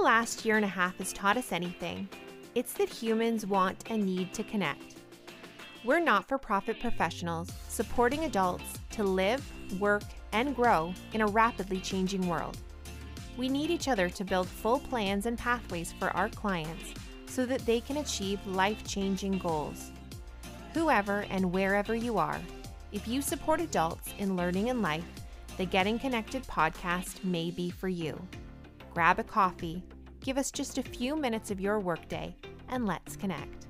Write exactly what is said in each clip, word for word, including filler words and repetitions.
last year and a half has taught us anything, it's that humans want and need to connect. We're not-for-profit professionals supporting adults to live, work, and grow in a rapidly changing world. We need each other to build full plans and pathways for our clients so that they can achieve life-changing goals. Whoever and wherever you are, if you support adults in learning and life, the Getting Connected podcast may be for you. Grab a coffee, give us just a few minutes of your workday, and let's connect.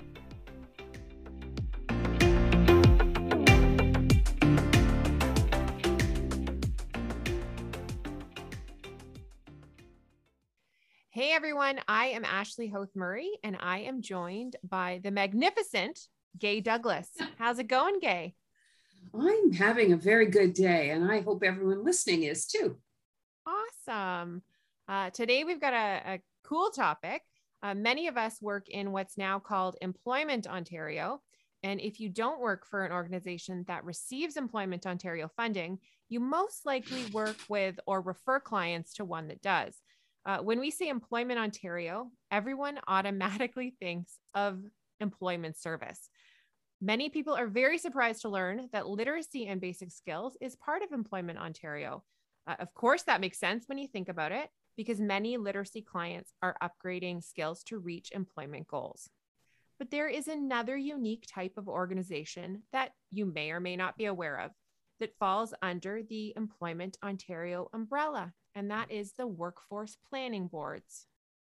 Hey everyone, I am Ashley Hoth Murray, and I am joined by the magnificent Gay Douglas. How's it going, Gay? I'm having a very good day, and I hope everyone listening is too. Awesome. Uh, today we've got a, a cool topic. Uh, many of us work in what's now called Employment Ontario. And if you don't work for an organization that receives Employment Ontario funding, you most likely work with or refer clients to one that does. Uh, when we say Employment Ontario, everyone automatically thinks of employment service. Many people are very surprised to learn that literacy and basic skills is part of Employment Ontario. Uh, of course, that makes sense when you think about it, because many literacy clients are upgrading skills to reach employment goals. But there is another unique type of organization that you may or may not be aware of that falls under the Employment Ontario umbrella, and that is the Workforce Planning Boards.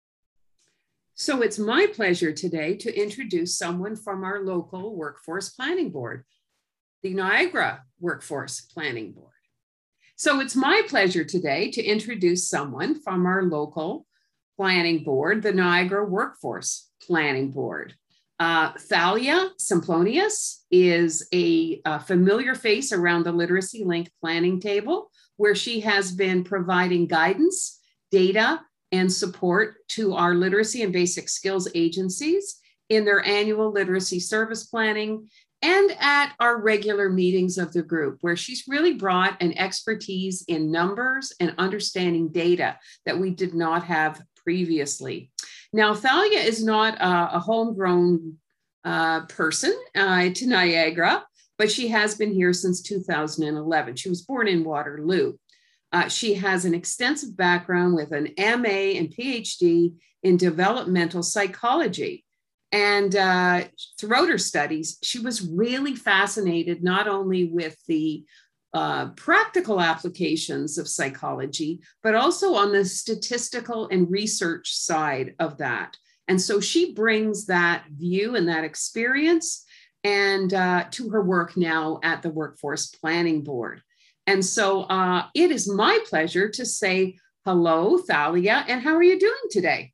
So it's my pleasure today to introduce someone from our local Workforce Planning Board, the Niagara Workforce Planning Board. So it's my pleasure today to introduce someone from our local planning board, the Niagara Workforce Planning Board. Uh, Thalia Semplonius is a, a familiar face around the Literacy Link planning table, where she has been providing guidance, data, and support to our literacy and basic skills agencies in their annual literacy service planning and at our regular meetings of the group, where she's really brought an expertise in numbers and understanding data that we did not have previously. Now, Thalia is not a, a homegrown uh, person uh, to Niagara, but she has been here since two thousand eleven. She was born in Waterloo. Uh, she has an extensive background with an M A and P H D in developmental psychology. And uh, throughout her studies, she was really fascinated not only with the uh, practical applications of psychology, but also on the statistical and research side of that. And so she brings that view and that experience and uh, to her work now at the Workforce Planning Board. And so uh, it is my pleasure to say hello, Thalia, and how are you doing today?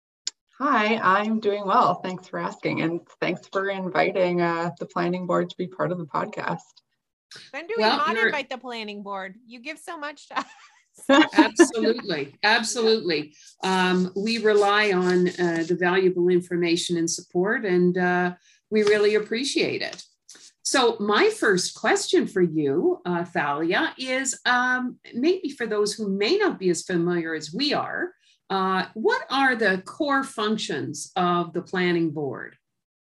Hi, I'm doing well. Thanks for asking. And thanks for inviting uh, the planning board to be part of the podcast. When do we Well, not you're... invite the planning board? You give so much to us. Absolutely. Absolutely. Um, we rely on uh, the valuable information and support, and uh, we really appreciate it. So my first question for you, uh, Thalia, is um, maybe for those who may not be as familiar as we are, uh, what are the core functions of the planning board?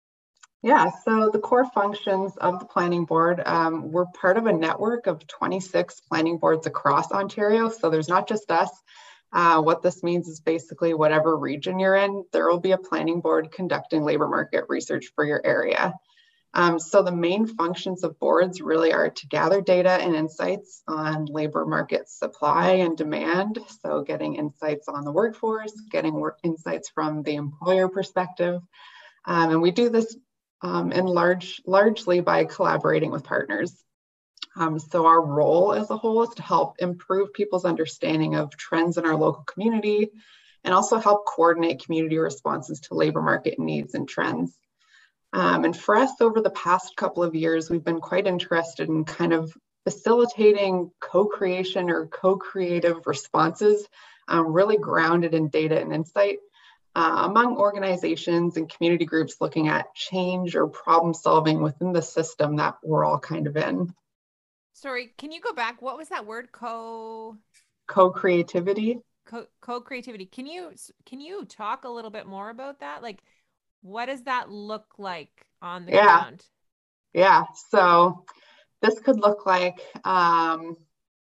Yeah, so the core functions of the planning board, um, we're part of a network of twenty-six planning boards across Ontario. So there's not just us. Uh, what this means is basically whatever region you're in, there will be a planning board conducting labor market research for your area. Um, so the main functions of boards really are to gather data and insights on labor market supply and demand. So getting insights on the workforce, getting work insights from the employer perspective. Um, and we do this um, in large, largely by collaborating with partners. Um, so our role as a whole is to help improve people's understanding of trends in our local community and also help coordinate community responses to labor market needs and trends. Um, and for us, over the past couple of years, we've been quite interested in kind of facilitating co-creation or co-creative responses, um, really grounded in data and insight uh, among organizations and community groups looking at change or problem solving within the system that we're all kind of in. Sorry, can you go back? What was that word? Co... Co-creativity. co- co-creativity. Can you can you talk a little bit more about that? Like, what does that look like on the Yeah. ground? Yeah. So this could look like um,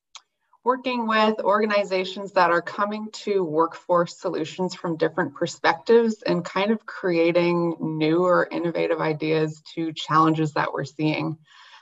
working with organizations that are coming to workforce solutions from different perspectives and kind of creating new or innovative ideas to challenges that we're seeing.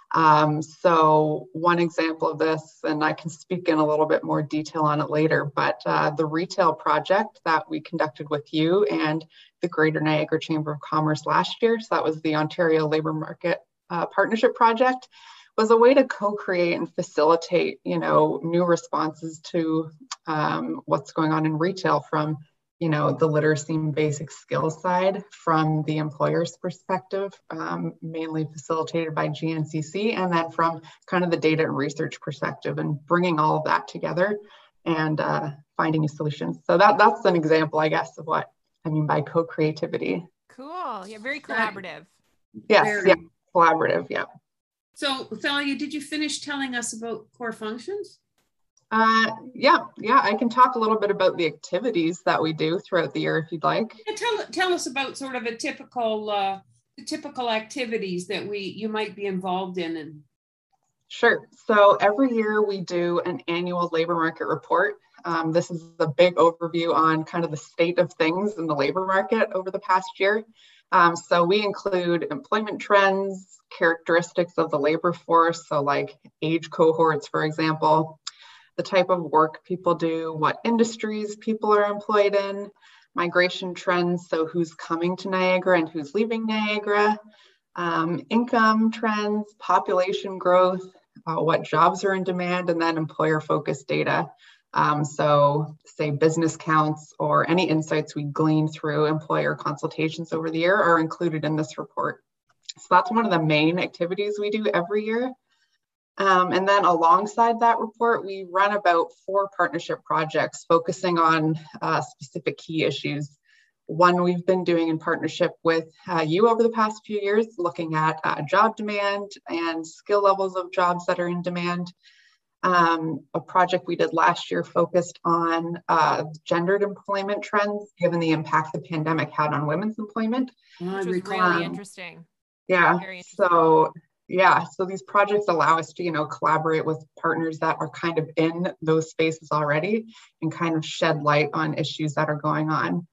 Um, so one example of this, and I can speak in a little bit more detail on it later, but uh, the retail project that we conducted with you and the Greater Niagara Chamber of Commerce last year, so that was the Ontario Labour Market uh, Partnership Project, was a way to co-create and facilitate, you know, new responses to um, what's going on in retail from, you know, the literacy and basic skills side from the employer's perspective, um, mainly facilitated by G N C C, and then from kind of the data and research perspective and bringing all of that together and uh, finding new solutions. So that that's an example, I guess, of what I mean by co-creativity. Cool. Yeah, very collaborative. Yes, Very. yeah, collaborative, yeah. So Thalia, did you finish telling us about core functions? Uh, yeah, yeah, I can talk a little bit about the activities that we do throughout the year if you'd like. Yeah, tell, tell us about sort of a typical, uh, the typical activities that we you might be involved in. And Sure. So every year we do an annual labor market report. Um, this is a big overview on kind of the state of things in the labor market over the past year. Um, so we include employment trends, characteristics of the labor force, so like age cohorts, for example, the type of work people do, what industries people are employed in, migration trends, so who's coming to Niagara and who's leaving Niagara, um, income trends, population growth, uh, what jobs are in demand, and then employer-focused data. Um, so say business counts or any insights we glean through employer consultations over the year are included in this report. So that's one of the main activities we do every year. Um, and then alongside that report, we run about four partnership projects focusing on uh, specific key issues. One we've been doing in partnership with uh, you over the past few years, looking at uh, job demand and skill levels of jobs that are in demand. Um, a project we did last year focused on uh, gendered employment trends, given the impact the pandemic had on women's employment. Which was really interesting. Yeah, Very interesting. so yeah, so these projects allow us to, you know, collaborate with partners that are kind of in those spaces already and kind of shed light on issues that are going on.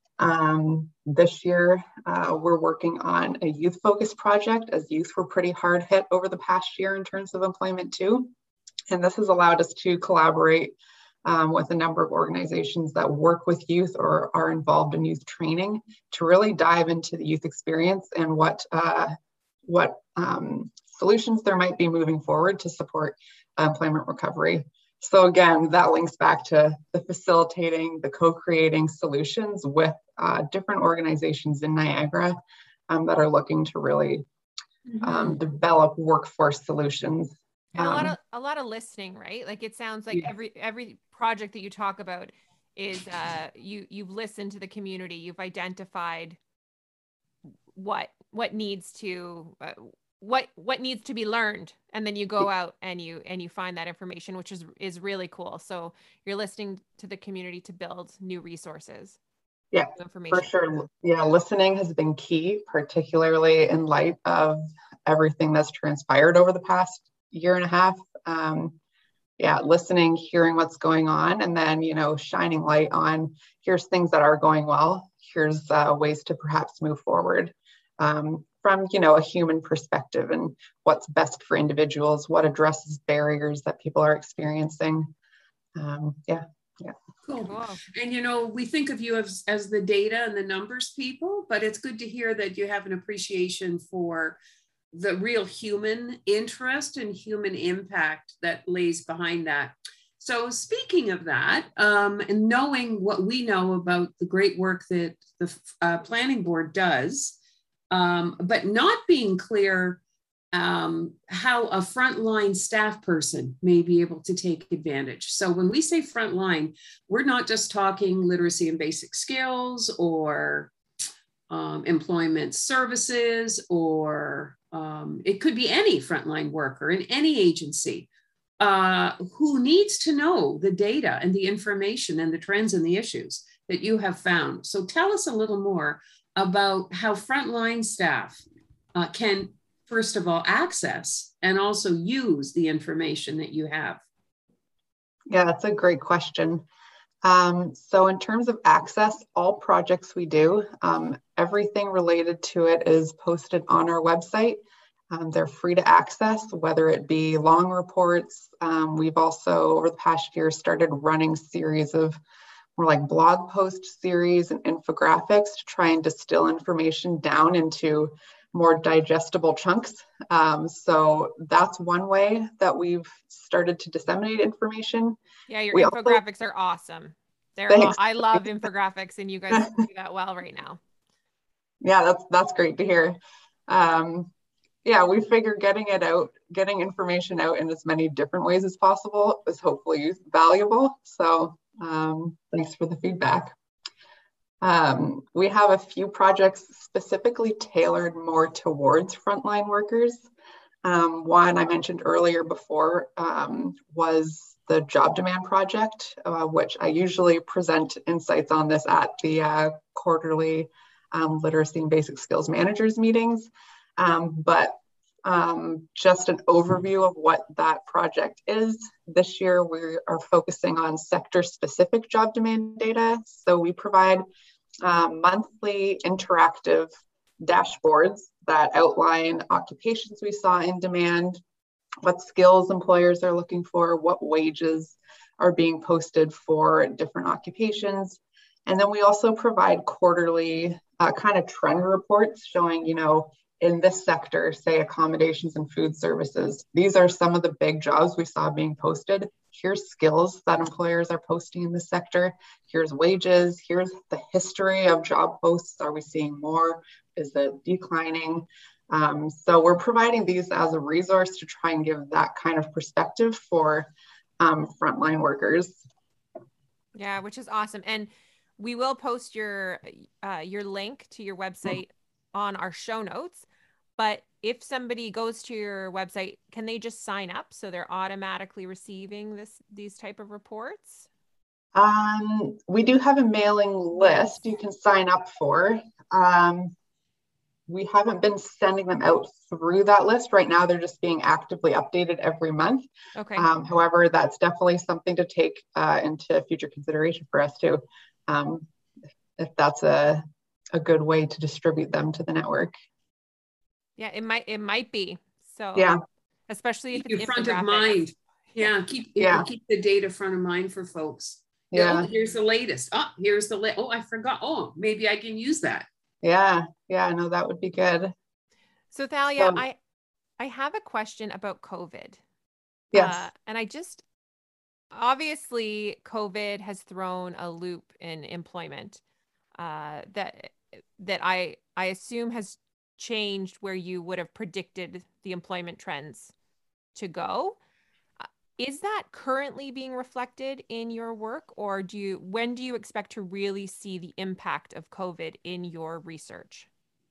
Um, this year, uh, we're working on a youth-focused project, as youth were pretty hard hit over the past year in terms of employment too. And this has allowed us to collaborate um, with a number of organizations that work with youth or are involved in youth training to really dive into the youth experience and what uh, what um, solutions there might be moving forward to support employment recovery. So again, that links back to the facilitating, the co-creating solutions with uh, different organizations in Niagara um, that are looking to really mm-hmm. um, develop workforce solutions. And a lot of a lot of listening, right? Like it sounds like yeah. every every project that you talk about is uh, you you've listened to the community, you've identified what what needs to uh, what what needs to be learned, and then you go out and you and you find that information, which is is really cool. So you're listening to the community to build new resources. Yeah, for sure. Yeah, listening has been key, particularly in light of everything that's transpired over the past year and a half. Um, yeah, listening, hearing what's going on, and then, you know, shining light on here's things that are going well. Here's uh, ways to perhaps move forward um, from, you know, a human perspective and what's best for individuals, what addresses barriers that people are experiencing. Um, yeah, yeah. Cool. Cool. And, you know, we think of you as, as the data and the numbers people, but it's good to hear that you have an appreciation for the real human interest and human impact that lays behind that. So speaking of that, um, and knowing what we know about the great work that the uh, planning board does, um, but not being clear um, how a frontline staff person may be able to take advantage. So when we say frontline, we're not just talking literacy and basic skills or um, employment services, or um, it could be any frontline worker in any agency. uh, who needs to know the data and the information and the trends and the issues that you have found. So tell us a little more about how frontline staff uh, can, first of all, access and also use the information that you have. Yeah, that's a great question. Um, so in terms of access, all projects we do, um, everything related to it is posted on our website. Um, they're free to access, whether it be long reports. Um, we've also, over the past year, started running series of more like blog post series and infographics to try and distill information down into more digestible chunks. Um, so that's one way that we've started to disseminate information. Yeah, your we infographics also, are awesome. They're thanks. I love infographics, and you guys do that well right now. Yeah, that's that's great to hear. Um, yeah, we figure getting it out, getting information out in as many different ways as possible is hopefully valuable. So um, thanks for the feedback. Um, we have a few projects specifically tailored more towards frontline workers. Um, one I mentioned earlier before um, was the Job Demand Project, uh, which I usually present insights on this at the uh, quarterly um, literacy and basic skills managers meetings. Um, but um, just an overview of what that project is. This year, we are focusing on sector-specific job demand data. So we provide um, monthly interactive dashboards that outline occupations we saw in demand, what skills employers are looking for, what wages are being posted for different occupations. And then we also provide quarterly uh, kind of trend reports showing, you know, in this sector, say accommodations and food services, these are some of the big jobs we saw being posted. Here's skills that employers are posting in this sector. Here's wages. Here's the history of job posts. Are we seeing more? Is it declining? Um, so we're providing these as a resource to try and give that kind of perspective for um, frontline workers. Yeah, which is awesome. And we will post your uh, your link to your website on our show notes. But if somebody goes to your website, can they just sign up so they're automatically receiving this these type of reports? Um, we do have a mailing list you can sign up for. Um, we haven't been sending them out through that list. Right now, they're just being actively updated every month. Okay. Um, however, that's definitely something to take uh, into future consideration for us too, um, if that's a, a good way to distribute them to the network. Yeah, it might it might be. So yeah, especially if keep it's your front of mind. Yeah, keep yeah. keep the data front of mind for folks. Yeah. Oh, here's the latest. Oh, here's the la- oh, I forgot. Oh, maybe I can use that. Yeah, yeah, no, that would be good. So Thalia, So, I I have a question about COVID. yes. Uh, and I just obviously COVID has thrown a loop in employment uh, that that I I assume has changed where you would have predicted the employment trends to go. Uh, Is that currently being reflected in your work, or do you when do you expect to really see the impact of COVID in your research?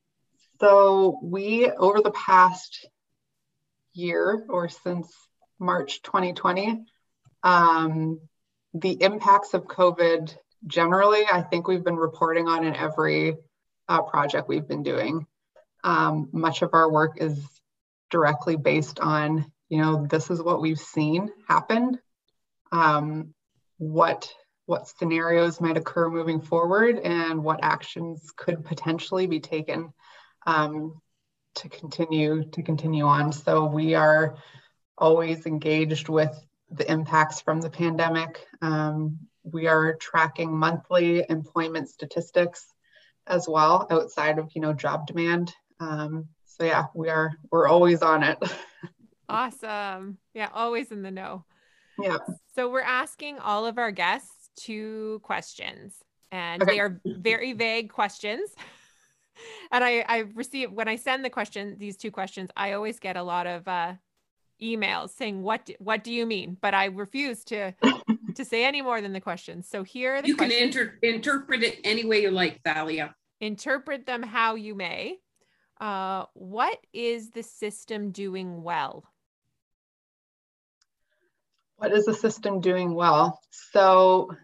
So we, over the past year or since March twenty twenty, um, the impacts of COVID generally, I think we've been reporting on in every uh, project we've been doing. Um, much of our work is directly based on, you know, this is what we've seen happen. Um, what what scenarios might occur moving forward and what actions could potentially be taken um, to continue to continue on. So we are always engaged with the impacts from the pandemic. Um, we are tracking monthly employment statistics as well outside of, you know, job demand. Um, so yeah, we are we're always on it. Awesome. Yeah, always in the know. Yeah. So we're asking all of our guests two questions, and Okay. they are very vague questions. And I, I receive, when I send the question, these two questions, I always get a lot of uh, emails saying, what, do, what do you mean? But I refuse to, to say any more than the questions. So here are the You questions. can inter- interpret it any way you like, Thalia. Interpret them how you may. Uh, what is the system doing well? What is the system doing well? So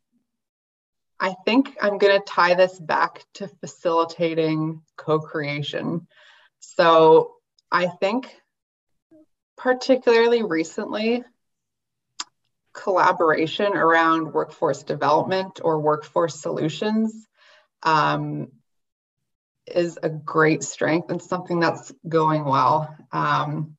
I think I'm going to tie this back to facilitating co-creation. So I think particularly recently, collaboration around workforce development or workforce solutions um, is a great strength and something that's going well. Um,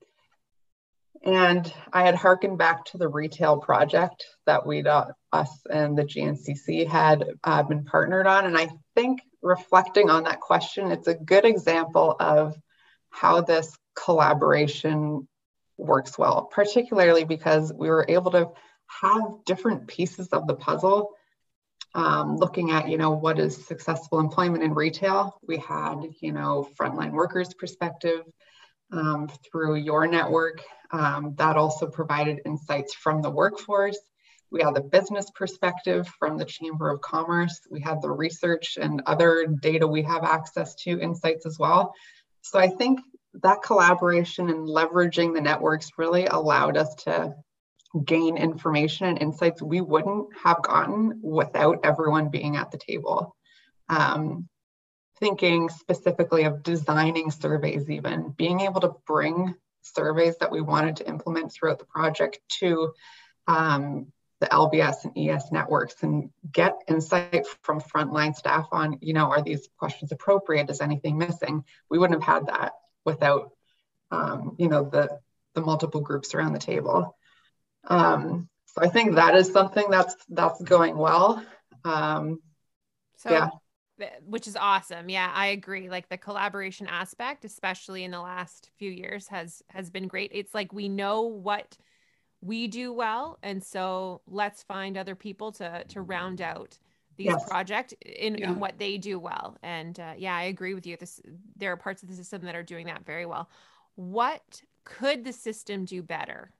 and I had hearkened back to the retail project that we, uh, us and the G N C C had uh, been partnered on. And I think reflecting on that question, it's a good example of how this collaboration works well, particularly because we were able to have different pieces of the puzzle. Um, looking at, you know, what is successful employment in retail. We had, you know, frontline workers perspective um, through your network. Um, that also provided insights from the workforce. We had the business perspective from the Chamber of Commerce. We had the research and other data we have access to, insights as well. So I think that collaboration and leveraging the networks really allowed us to gain information and insights we wouldn't have gotten without everyone being at the table. Um, thinking specifically of designing surveys, even being able to bring surveys that we wanted to implement throughout the project to um, the L B S and E S networks and get insight from frontline staff on, you know, are these questions appropriate? Is anything missing? We wouldn't have had that without, um, you know, the, the multiple groups around the table. Um, so I think that is something that's that's going well. Um, so, yeah, which is awesome. Yeah, I agree. Like the collaboration aspect, especially in the last few years, has has been great. It's like we know what we do well, and so let's find other people to to round out these yes. projects in, Yeah. in what they do well. And uh, yeah, I agree with you. This there are parts of the system that are doing that very well. What could the system do better?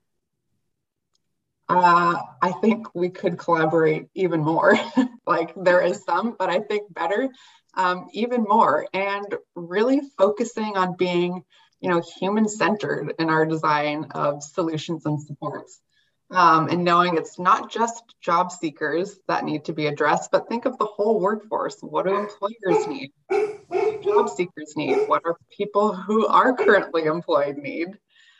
Uh, I think we could collaborate even more. Like there is some, but I think better, um, even more, and really focusing on being, you know, human-centered in our design of solutions and supports. Um, and knowing it's not just job seekers that need to be addressed, but think of the whole workforce. What do employers need? What do job seekers need? What are people who are currently employed need?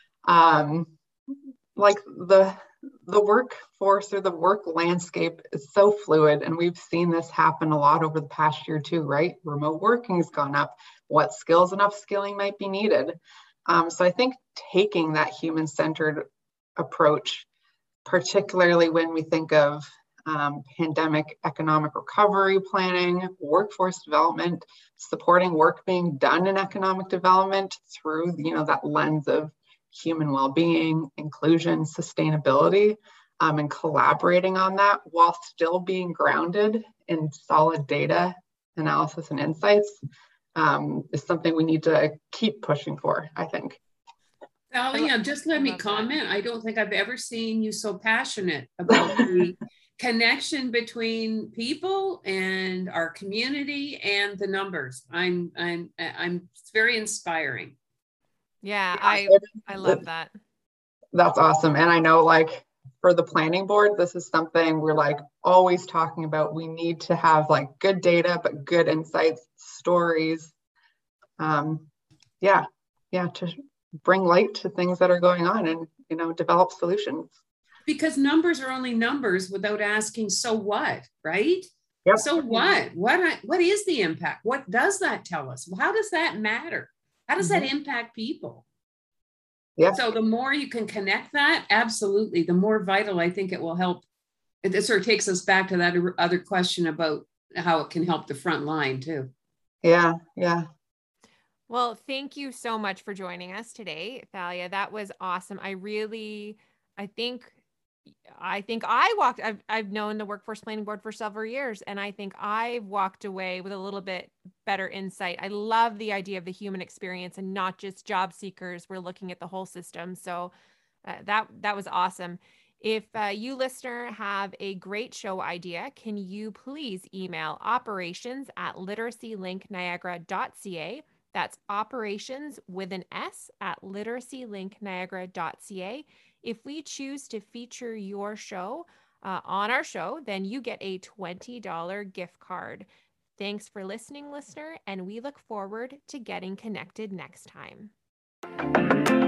Um, like the the workforce or the work landscape is so fluid, and we've seen this happen a lot over the past year too, right? Remote working has gone up. What skills and upskilling might be needed? Um, so I think taking that human-centered approach, particularly when we think of um, pandemic economic recovery planning, workforce development, supporting work being done in economic development through, you know, that lens of human well-being, inclusion, sustainability, um, and collaborating on that while still being grounded in solid data analysis and insights um, is something we need to keep pushing for, I think. Talia, just let me comment. I don't think I've ever seen you so passionate about the connection between people and our community and the numbers. I'm, I'm, I'm it's very inspiring. Yeah, I I love that. That's awesome. And I know, like, for the planning board, this is something we're like always talking about. We need to have like good data, but good insights, stories. Um, yeah, yeah, to bring light to things that are going on and, you know, develop solutions. Because numbers are only numbers without asking, so what, right? Yep. So what? What, what is the impact? What does that tell us? How does that matter? How does mm-hmm. that impact people? Yeah. So the more you can connect that, absolutely, the more vital I think it will help. It sort of takes us back to that other question about how it can help the front line too. Yeah, yeah. Well, thank you so much for joining us today, Thalia. That was awesome. I really, I think, I think I walked, I've, I've known the Workforce Planning Board for several years, and I think I've walked away with a little bit better insight. I love the idea of the human experience and not just job seekers. We're looking at the whole system. So uh, that, that was awesome. If uh, you listener have a great show idea, can you please email operations at literacy link niagara dot c a. That's operations with an S at literacy link niagara dot c a. If we choose to feature your show uh, on our show, then you get a twenty dollars gift card. Thanks for listening, listener, and we look forward to getting connected next time.